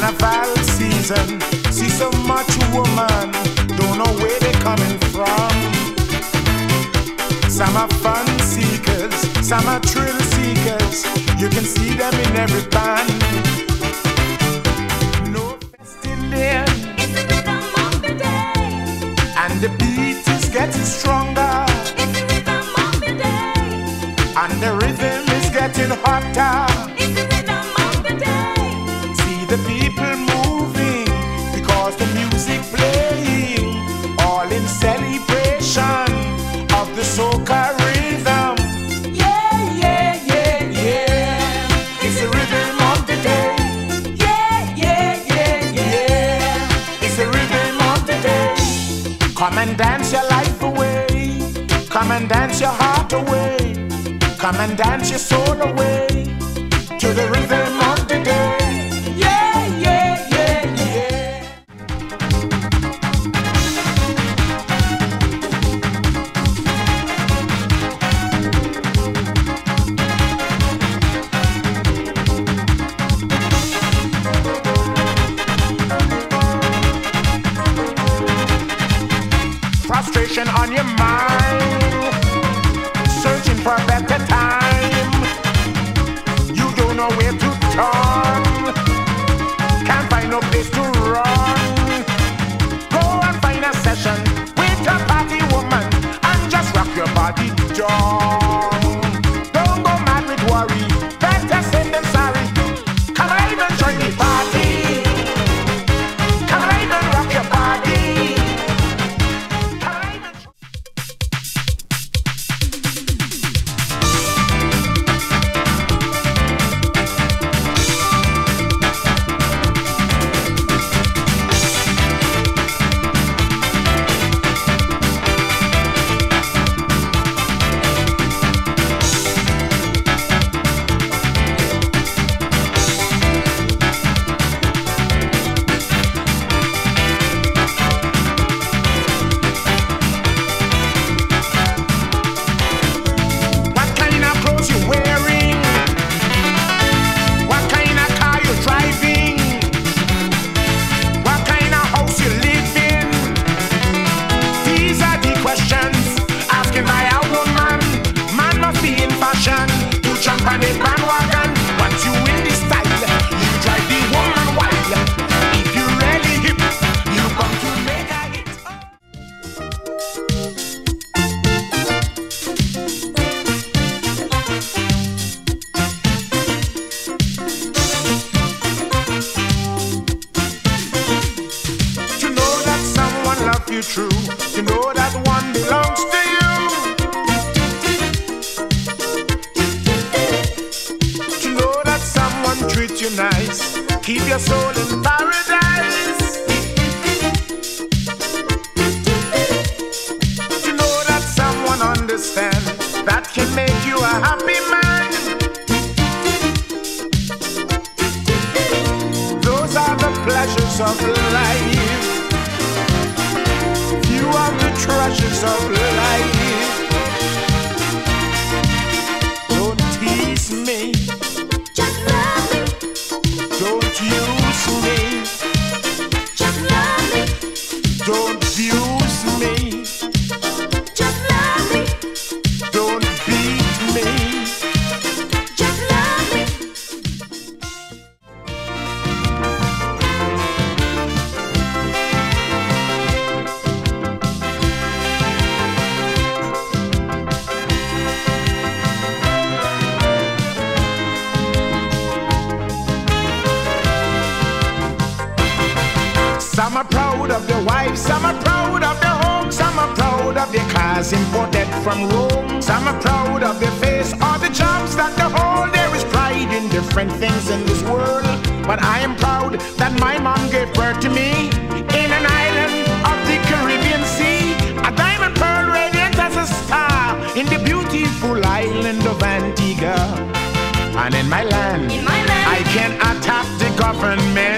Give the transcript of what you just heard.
Carnival season, see so much woman, don't know where they coming from. Some are fun seekers, some are thrill seekers. You can see them in every band. No Indian, it's the rhythm of the day, and the beat is getting stronger, it's the rhythm of the day, and the rhythm is getting hotter. it's the rhythm of the day. See the people moving because the music playing, all in celebration of the soca rhythm. Yeah, yeah, yeah, yeah. It's the rhythm of the day. Yeah, yeah, yeah, yeah. It's the rhythm of the day. Come and dance your life away. Come and dance your heart away. Come and dance your soul away to the rhythm of the day. Yeah, yeah, yeah, yeah. Frustration on your mind, searching for a better time. You don't know where to turn, can't find no place to run. Go and find a session with a party woman and just rock your body down. Don't go mad with worry, better send them sorry. Come alive and join the party. Come alive and rock your body. Come alive and what kind of clothes you wearing? What kind of car you driving? What kind of house you live in? These are the questions asking by a woman. Man must be in fashion to jump on the bandwagon. Once you in this style, you drive the woman wild. If you really hip, you come to make a hit. To know that someone loves you true, to know that one belongs to you, to know that someone treats you nice, keep your soul in paradise, to know that someone understands, that can make you a happy man. Those are the pleasures of life. Few are the treasures of life. Don't tease me, Just love me, don't use me, just love me, don't abuse me, just love me, don't beat me. just love me. Some are proud of their wives, some are proud of their homes, some are proud of their cars imported from Rome. Some are proud of their face or the jobs that they hold. There is pride in different things in this world, but I am proud that my mom gave birth to me in an island of the Caribbean Sea. A diamond pearl radiant as a star in the beautiful island of Antigua. And in my land, In my land, I can attack the government